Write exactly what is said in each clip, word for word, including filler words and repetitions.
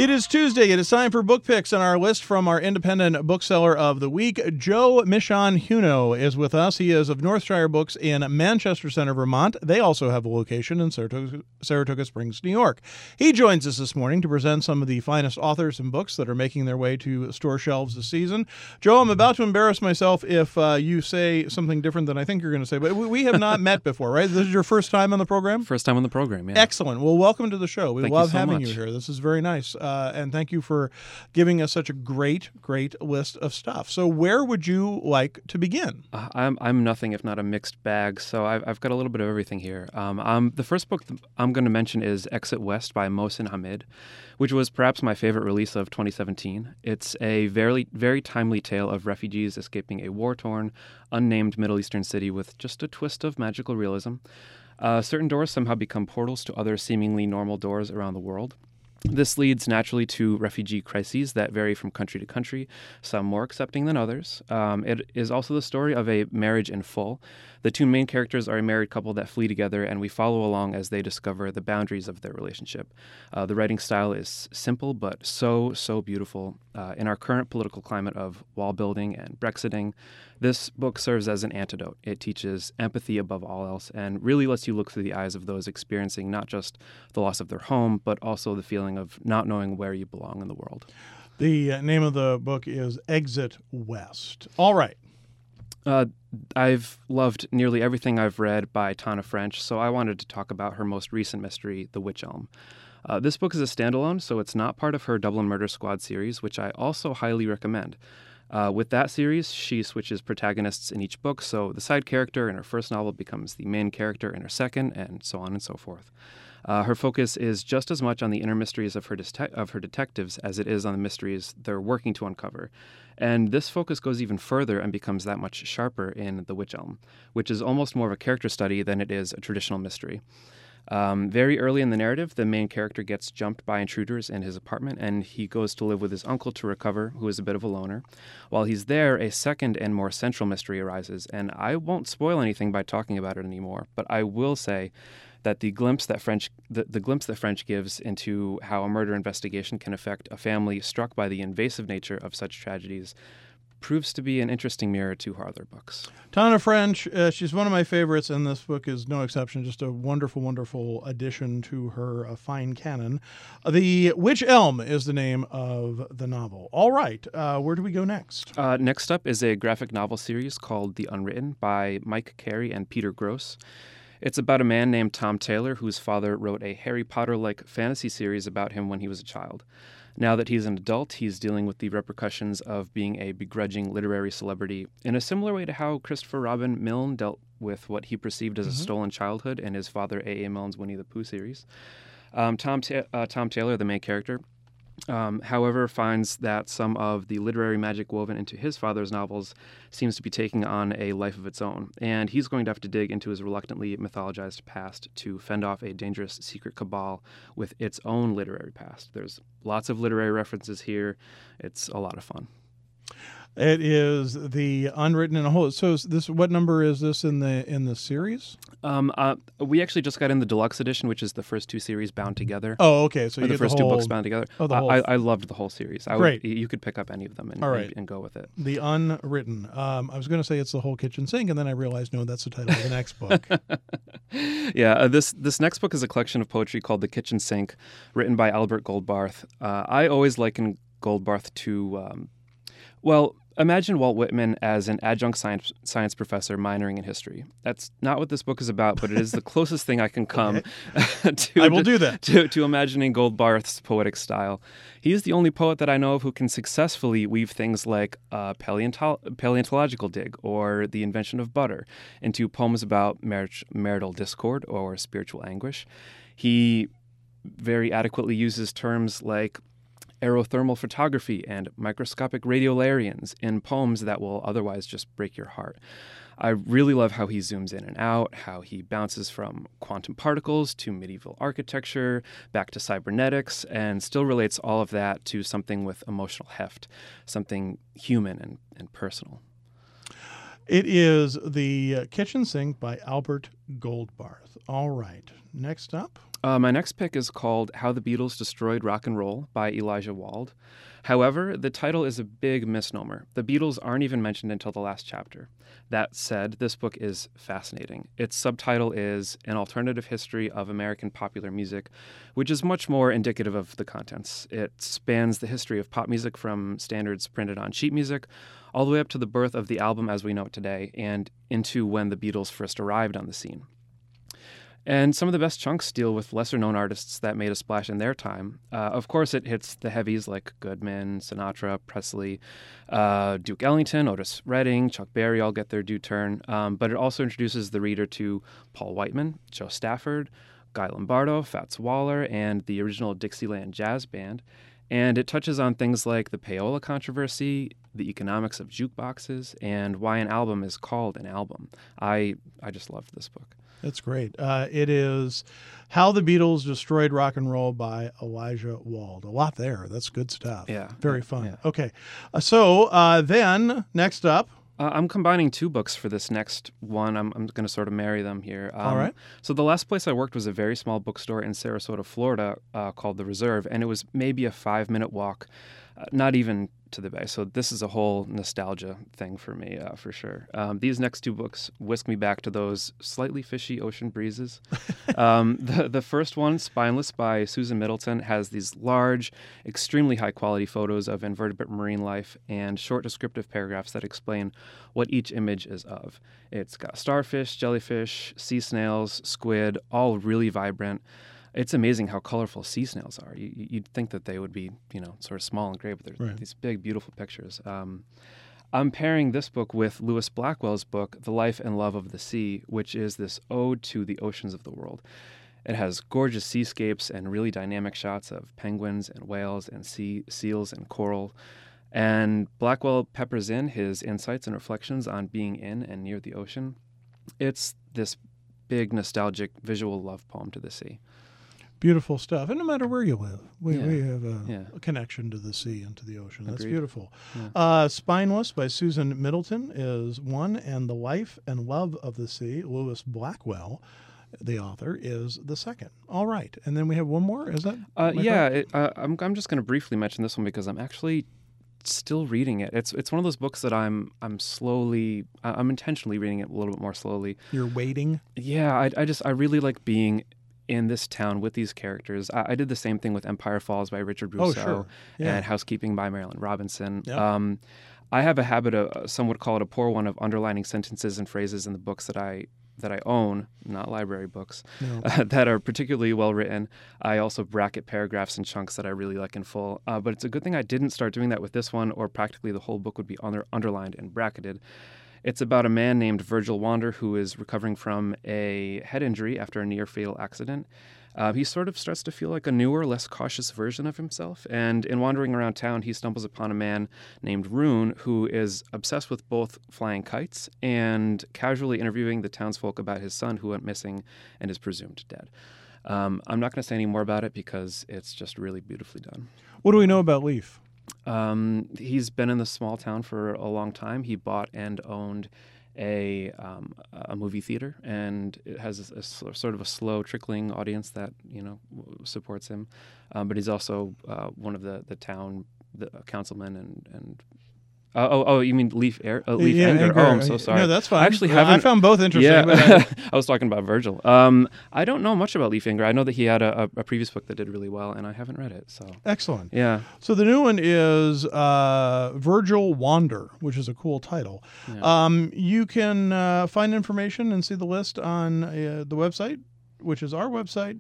It is Tuesday. It is time for book picks on our list from our independent bookseller of the week. Joe Michon-Huno is with us. He is of Northshire Books in Manchester Center, Vermont. They also have a location in Saratoga, Saratoga Springs, New York. He joins us this morning to present some of the finest authors and books that are making their way to store shelves this season. Joe, I'm about to embarrass myself if uh, you say something different than I think you're going to say, but we have not met before, right? This is your first time on the program? First time on the program, yeah. Excellent. Well, welcome to the show. We Thank love you so having much. you here. This is very nice. Uh, and thank you for giving us such a great, great list of stuff. So where would you like to begin? Uh, I'm I'm nothing if not a mixed bag, so I've, I've got a little bit of everything here. Um, um, the first book I'm going to mention is Exit West by Mohsin Hamid, which was perhaps my favorite release of twenty seventeen. It's a very, very timely tale of refugees escaping a war-torn, unnamed Middle Eastern city with just a twist of magical realism. Uh, certain doors somehow become portals to other seemingly normal doors around the world. This leads naturally to refugee crises that vary from country to country, some more accepting than others. Um, it is also the story of a marriage in full. The two main characters are a married couple that flee together, and we follow along as they discover the boundaries of their relationship. Uh, the writing style is simple, but so, so beautiful. Uh, in our current political climate of wall building and Brexiting, this book serves as an antidote. It teaches empathy above all else and really lets you look through the eyes of those experiencing not just the loss of their home, but also the feeling of not knowing where you belong in the world. The uh, name of the book is Exit West. All right. Uh, I've loved nearly everything I've read by Tana French, so I wanted to talk about her most recent mystery, The Wych Elm. Uh, this book is a standalone, so it's not part of her Dublin Murder Squad series, which I also highly recommend. Uh, with that series, she switches protagonists in each book, so the side character in her first novel becomes the main character in her second, and so on and so forth. Uh, her focus is just as much on the inner mysteries of her de- of her detectives as it is on the mysteries they're working to uncover. And this focus goes even further and becomes that much sharper in The Wych Elm, which is almost more of a character study than it is a traditional mystery. Um, very early in the narrative, the main character gets jumped by intruders in his apartment, and he goes to live with his uncle to recover, who is a bit of a loner. While he's there, a second and more central mystery arises, and I won't spoil anything by talking about it anymore, but I will say that the glimpse that French the, the glimpse that French gives into how a murder investigation can affect a family struck by the invasive nature of such tragedies proves to be an interesting mirror to her other books. Tana French, uh, she's one of my favorites, and this book is no exception. Just a wonderful, wonderful addition to her uh, fine canon. Uh, the Wych Elm is the name of the novel. All right, uh, where do we go next? Uh, next up is a graphic novel series called The Unwritten by Mike Carey and Peter Gross. It's about a man named Tom Taylor whose father wrote a Harry Potter-like fantasy series about him when he was a child. Now that he's an adult, he's dealing with the repercussions of being a begrudging literary celebrity in a similar way to how Christopher Robin Milne dealt with what he perceived as mm-hmm. a stolen childhood in his father A A. Milne's Winnie the Pooh series. Um, Tom, Ta- uh, Tom Taylor, the main character, Um, however, finds that some of the literary magic woven into his father's novels seems to be taking on a life of its own, and he's going to have to dig into his reluctantly mythologized past to fend off a dangerous secret cabal with its own literary past. There's lots of literary references here. It's a lot of fun. It is The Unwritten in a whole. So is this, what number is this in the in the series? Um, uh, we actually just got in the deluxe edition, which is the first two series bound together. Oh, okay. So you the get first the whole, two books bound together. Oh, the whole. I, I loved the whole series. I Great. Would, you could pick up any of them and, All right. and, and go with it. The Unwritten. Um, I was going to say it's the whole kitchen sink, and then I realized no, that's the title of the next book. yeah, uh, this this next book is a collection of poetry called The Kitchen Sink, written by Albert Goldbarth. Uh, I always liken Goldbarth to, um, well. Imagine Walt Whitman as an adjunct science science professor minoring in history. That's not what this book is about, but it is the closest thing I can come okay. to, I will do that. To, to imagining Goldbarth's poetic style. He is the only poet that I know of who can successfully weave things like a paleonto- paleontological dig or the invention of butter into poems about mar- marital discord or spiritual anguish. He very adequately uses terms like aerothermal photography and microscopic radiolarians in poems that will otherwise just break your heart. I really love how he zooms in and out, how he bounces from quantum particles to medieval architecture, back to cybernetics, and still relates all of that to something with emotional heft, something human and, and personal. It is The Kitchen Sink by Albert Goldbarth. All right. Next up. Uh, my next pick is called How the Beatles Destroyed Rock and Roll by Elijah Wald. However, the title is a big misnomer. The Beatles aren't even mentioned until the last chapter. That said, this book is fascinating. Its subtitle is An Alternative History of American Popular Music, which is much more indicative of the contents. It spans the history of pop music from standards printed on sheet music all the way up to the birth of the album as we know it today and into when the Beatles first arrived on the scene. And some of the best chunks deal with lesser-known artists that made a splash in their time. Uh, of course, it hits the heavies like Goodman, Sinatra, Presley, uh, Duke Ellington, Otis Redding, Chuck Berry all get their due turn. Um, but it also introduces the reader to Paul Whiteman, Joe Stafford, Guy Lombardo, Fats Waller, and the original Dixieland Jazz Band. And it touches on things like the payola controversy, the economics of jukeboxes, and why an album is called an album. I, I just loved this book. That's great. Uh, it is How the Beatles Destroyed Rock and Roll by Elijah Wald. A lot there. That's good stuff. Yeah. Very fun. Yeah. Okay. Uh, so uh, then, next up. Uh, I'm combining two books for this next one. I'm, I'm going to sort of marry them here. Um, All right. So the last place I worked was a very small bookstore in Sarasota, Florida, uh, called The Reserve, and it was maybe a five-minute walk, uh, not even to the bay. So this is a whole nostalgia thing for me, uh, for sure. Um, these next two books whisk me back to those slightly fishy ocean breezes. um, the, the first one, Spineless by Susan Middleton, has these large, extremely high-quality photos of invertebrate marine life and short descriptive paragraphs that explain what each image is of. It's got starfish, jellyfish, sea snails, squid, all really vibrant. It's amazing how colorful sea snails are. You, you'd think that they would be, you know, sort of small and gray, but they're Right. these big, beautiful pictures. Um, I'm pairing this book with Lewis Blackwell's book, The Life and Love of the Sea, which is this ode to the oceans of the world. It has gorgeous seascapes and really dynamic shots of penguins and whales and sea seals and coral. And Blackwell peppers in his insights and reflections on being in and near the ocean. It's this big, nostalgic, visual love poem to the sea. Beautiful stuff. And no matter where you live, we, Yeah. we have a, Yeah. a connection to the sea and to the ocean. That's Agreed. beautiful. Yeah. Uh, Spineless by Susan Middleton is one, and The Life and Love of the Sea, Lewis Blackwell, the author, is the second. All right. And then we have one more. Is that? Uh, my yeah, correct? it, uh, I'm, I'm just going to briefly mention this one because I'm actually still reading it. It's it's one of those books that I'm I'm slowly I'm intentionally reading it a little bit more slowly. You're waiting. Yeah, I, I just I really like being in this town with these characters. I, I did the same thing with Empire Falls by Richard Oh, Rousseau sure. Yeah. and Housekeeping by Marilyn Robinson. Yep. Um, I have a habit of, some would call it a poor one, of underlining sentences and phrases in the books that I that I own, not library books, No. uh, that are particularly well written. I also bracket paragraphs and chunks that I really like in full. Uh, but it's a good thing I didn't start doing that with this one, or practically the whole book would be under, underlined and bracketed. It's about a man named Virgil Wander who is recovering from a head injury after a near-fatal accident. Uh, he sort of starts to feel like a newer, less cautious version of himself. And in wandering around town, he stumbles upon a man named Rune who is obsessed with both flying kites and casually interviewing the townsfolk about his son who went missing and is presumed dead. Um, I'm not going to say any more about it because it's just really beautifully done. What do we know about Leaf? Um, he's been in the small town for a long time. He bought and owned a um, a movie theater, and it has a, a sort of a slow trickling audience that you know supports him. Um, but he's also uh, one of the the town the councilmen and and. Uh, oh, oh, you mean Leaf Air, uh, Leaf Yeah, Anger? Anger. Oh, I'm so sorry. No, that's fine. I actually Well, haven't. I found both interesting. Yeah, But I, I was talking about Virgil. Um, I don't know much about Leaf Anger. I know that he had a, a, a previous book that did really well, and I haven't read it. So excellent. yeah, So the new one is uh, Virgil Wander, which is a cool title. Yeah. Um, you can uh, find information and see the list on uh, the website, which is our website,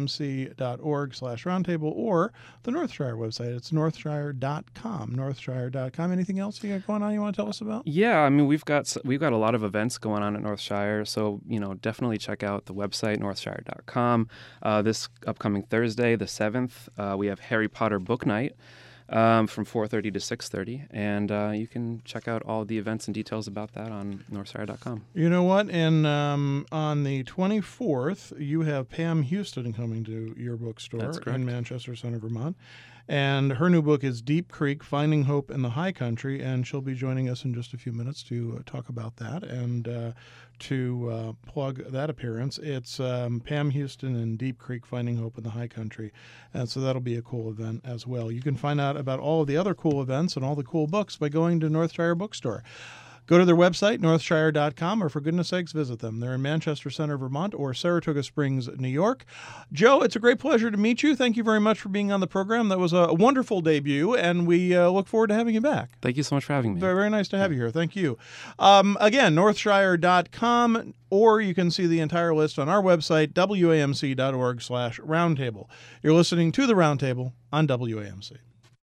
wamc.org slash roundtable, or the Northshire website. It's northshire dot com, northshire dot com. Anything else you got going on you want to tell us about? Yeah, I mean we've got s- we've got a lot of events going on at Northshire, so you know definitely check out the website northshire dot com. Uh, this upcoming Thursday, the seventh, uh, we have Harry Potter Book Night. Um, from four thirty to six thirty, and uh, you can check out all the events and details about that on northshire dot com. You know what? And um, on the twenty-fourth, you have Pam Houston coming to your bookstore That's correct. in Manchester Center, Vermont. And her new book is Deep Creek, Finding Hope in the High Country, and she'll be joining us in just a few minutes to uh, talk about that and uh, to uh, plug that appearance. It's um, Pam Houston and Deep Creek, Finding Hope in the High Country, and so that'll be a cool event as well. You can find out about all of the other cool events and all the cool books by going to Northshire Bookstore. Go to their website, northshire dot com, or for goodness sakes, visit them. They're in Manchester Center, Vermont, or Saratoga Springs, New York. Joe, it's a great pleasure to meet you. Thank you very much for being on the program. That was a wonderful debut, and we uh, look forward to having you back. Thank you so much for having me. Very, very nice to have you here. Thank you. Um, again, northshire dot com, or you can see the entire list on our website, W A M C dot org slash roundtable. You're listening to The Roundtable on W A M C.